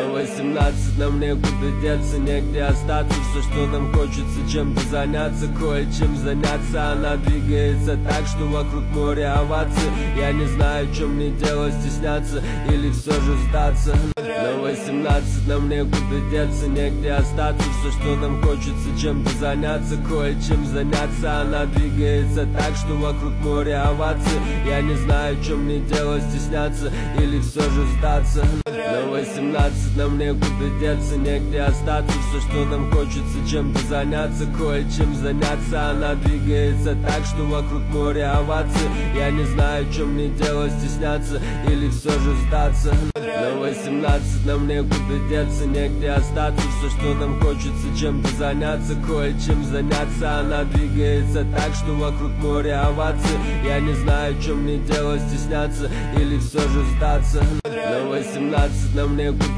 На 18 нам некуда деться, негде остаться. Все, что нам хочется, чем-то заняться, кое-чем заняться. Она двигается так, что вокруг моря оваций. Я не знаю, чем мне делать, стесняться или все же сдаться. На 18 нам некуда деться, негде остаться. Все, что нам хочется, чем-то заняться, кое-чем заняться. Она двигается так, что вокруг моря оваций. Я не знаю, чем мне делать, стесняться или все же сдаться. На 18 нам некуда деться, негде остаться. Все, что нам хочется, чем-то заняться, кое-чем заняться. Она двигается так, что вокруг моря оваций. Я не знаю, чем мне делать, стесняться или все же сдаться. На 18 нам некуда деться, негде остаться. Все, что нам хочется, чем-то заняться, кое-чем заняться. Она двигается так, что вокруг моря оваций. Я не знаю, чем мне делать, стесняться или все же сдаться. На 18 нам некуда